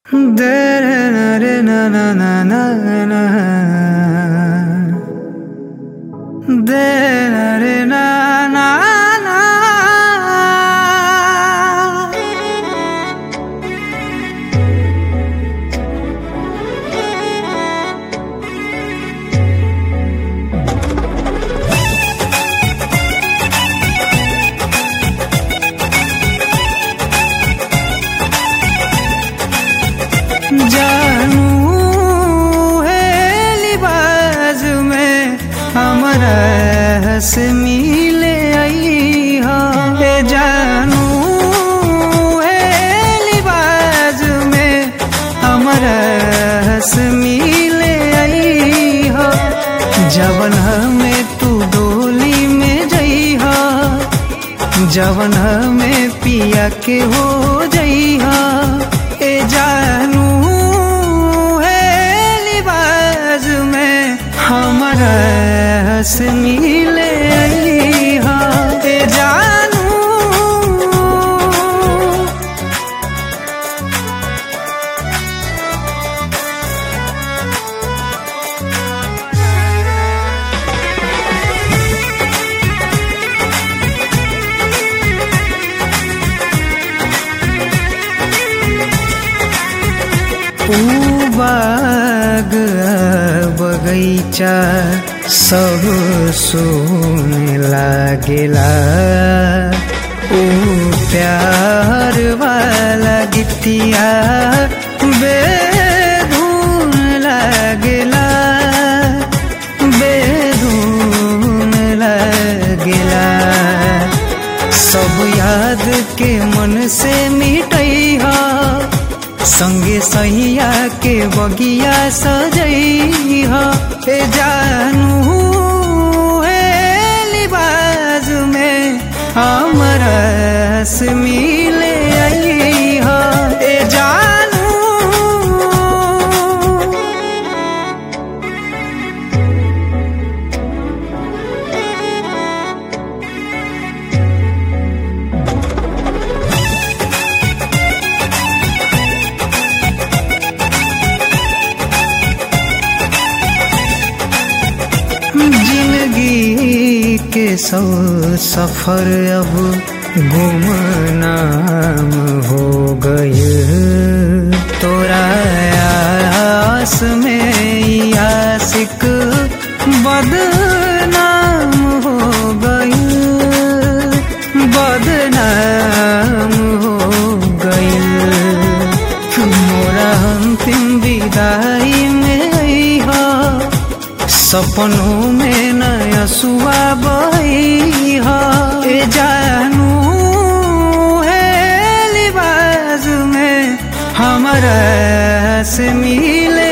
दे रे ना रे ना ना ना ना ना दे ना रे ना ना ना जानू है लिबाज में हमारा हंस मिले आई हो जानू है लिबाज में हमारा हंस मिले आई हो जवन में तू डोली में जई हो जवन में पिया के हो जई हो जानू हमारा हंस मिले आई हाँ जानू बाग बगैचा सब सोने लागेला ओ प्यार वाला गीतिया बेधुन लागेला बेधुन लागेला सब याद के मन से मिटैहा संगे सहिया के बगिया सजई हो जानू है लिबाज में हमारा हंस मिले आई हो जानू जिंदगी के सौ सफर अब गुमनाम हो गए तोरा आस में आशिक बदनाम हो गए बदनाम हो गए मोरा अंतिम विदाई में आई हो सपनों में नया सुआ बही हो जानू है लिबाज में हमारा हंस मिले